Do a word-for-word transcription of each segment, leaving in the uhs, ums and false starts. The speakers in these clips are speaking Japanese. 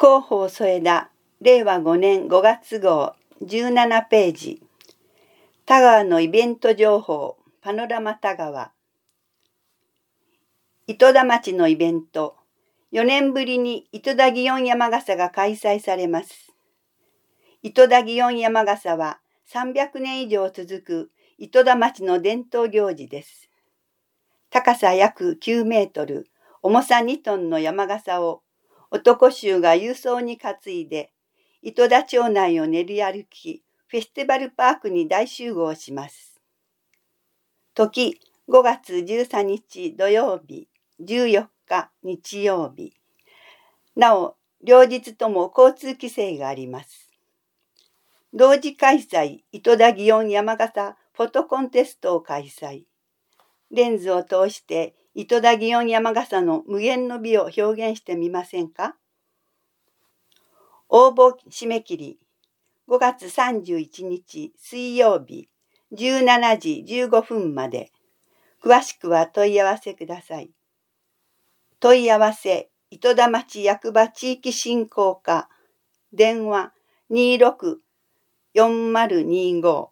広報添田れいわごねんごがつ号じゅうななページ。田川のイベント情報パノラマ田川。糸田町のイベント。よねんぶりに糸田祇園山笠が開催されます。糸田祇園山笠はさんびゃくねん以上続く糸田町の伝統行事です。高さ約きゅうメートル、重さにトンの山笠を男衆が勇壮に担いで、糸田町内を練り歩き、フェスティバルパークに大集合します。時、ごがつじゅうさんにち土曜日、じゅうよっか日曜日。なお、両日とも交通規制があります。同時開催、糸田祇園山笠フォトコンテストを開催。レンズを通して糸田祇園山笠の無限の美を表現してみませんか？応募締め切りごがつさんじゅういちにち水曜日じゅうしちじじゅうごふんまで。詳しくは問い合わせください。問い合わせ糸田町役場地域振興課電話 にーろくよんまるにご。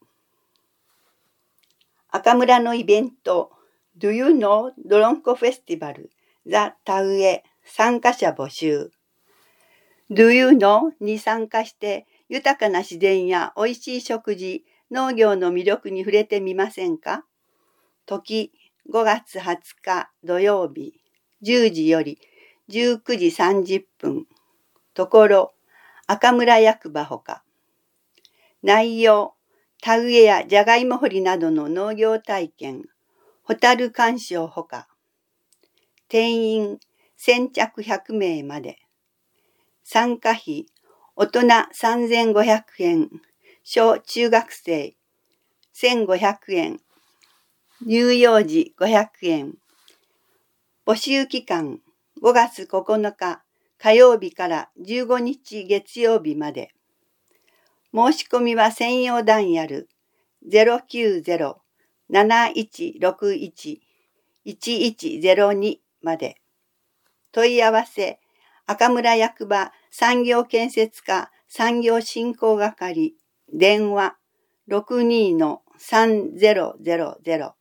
赤村のイベント Do you know ドロンコフェスティバルザ・田植え参加者募集。Do you know に参加して豊かな自然やおいしい食事、農業の魅力に触れてみませんか？時ごがつはつか土曜日じゅうじよりじゅうくじさんじゅっぷん。ところ赤村役場ほか。内容田植えやじゃがいも掘りなどの農業体験、ホタル鑑賞ほか。定員先着ひゃくめいまで。参加費大人さんぜんごひゃくえん、小中学生せんごひゃくえん、乳幼児ごひゃくえん。募集期間ごがつここのか火曜日からじゅうごにち月曜日まで。申し込みは専用ダイヤル ゼロきゅうゼロ なないちろくいち いちいちゼロに まで。問い合わせ赤村役場産業建設課産業振興係電話 ろくにのさんぜろぜろぜろ。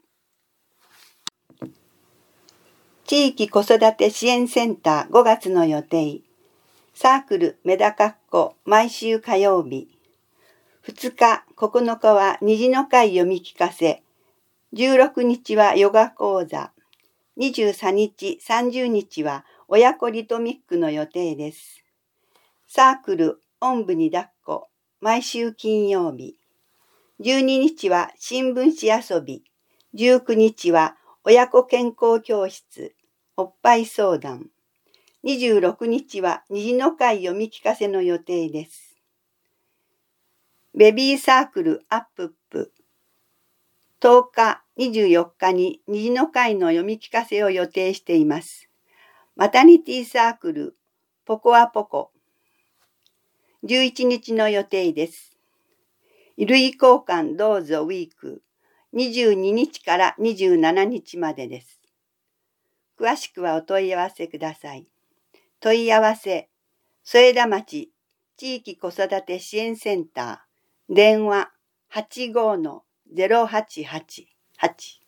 地域子育て支援センターごがつの予定。サークルメダカッコ毎週火曜日。ふつか、ここのかは虹の会読み聞かせ。じゅうろくにちはヨガ講座。にじゅうさんにち、さんじゅうにちは親子リトミックの予定です。サークルおんぶに抱っこ毎週金曜日。じゅうににちは新聞紙遊び。じゅうくにちは親子健康教室。おっぱい相談。にじゅうろくにちは虹の会読み聞かせの予定です。ベビーサークルアップップ。とおか、にじゅうよっかに虹の会の読み聞かせを予定しています。マタニティサークルポコアポコ。じゅういちにちの予定です。衣類交換どうぞウィーク。にじゅうににちからにじゅうしちにちまでです。詳しくはお問い合わせください。問い合わせ、添田町地域子育て支援センター、電話 はちごのゼロはちはちはち。